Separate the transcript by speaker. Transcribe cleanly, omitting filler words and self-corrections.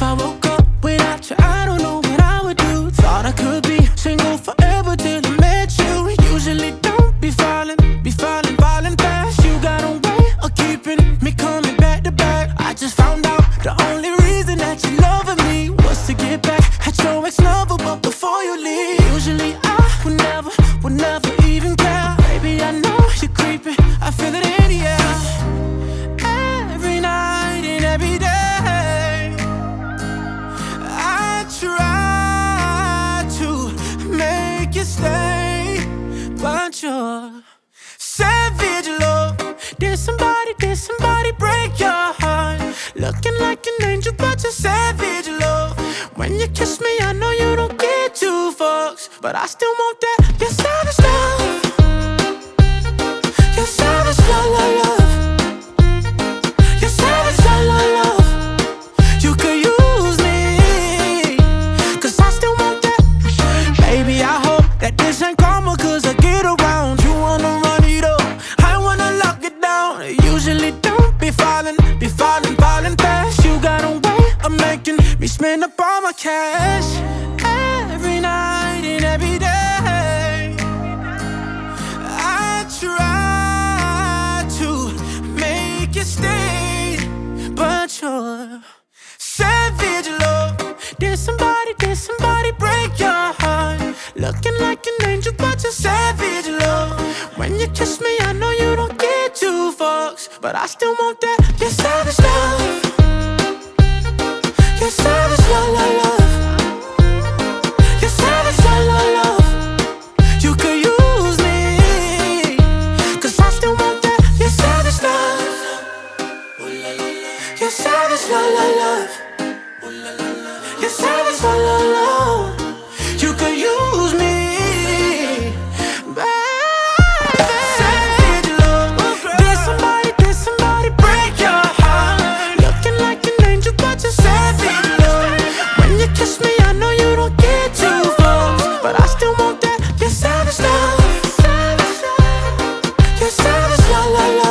Speaker 1: I woke up without you, I don't know what I would do. Thought I could be single forever till I met you. Usually don't be falling fast. You got a way of keeping me coming back to back. I just found out the only reason that you loving me was to get back at your ex-lover, but before you leave, usually I would never even care. Baby, I know you're creeping, I feel it in the air. Every night and every day, I try to make you stay, but you're savage love. Did somebody break your heart? Looking like an angel, but you're savage love. When you kiss me, I know you don't get two fucks, but I still want that. You're savage love. You're savage love, love, love. You're savage love, love, love. You could use me, 'cause I still want that. Baby, I hope that this ain't karma, 'cause I get around. You wanna run it up, I wanna lock it down. Usually don't be falling fast. You got a way of making me spend up all my cash. Every night and every day, I try to make you stay, but you're savage love. Did somebody break your heart? Looking like an angel, but you're savage love. When you kiss me, I know you don't get two fucks, but I still want that. You're savage love. You're savage love, love, love. You're savage love, love, love. You could use me, 'cause I still want that. You're savage love. You're savage love, love, love. You're savage love, love, love. You could use me, baby. Savage love. Did somebody break your heart? Looking like an angel, but you're savage love. When you kiss me, I know you don't get two fucks, but I still want that. You're savage love. You're savage love, love, love.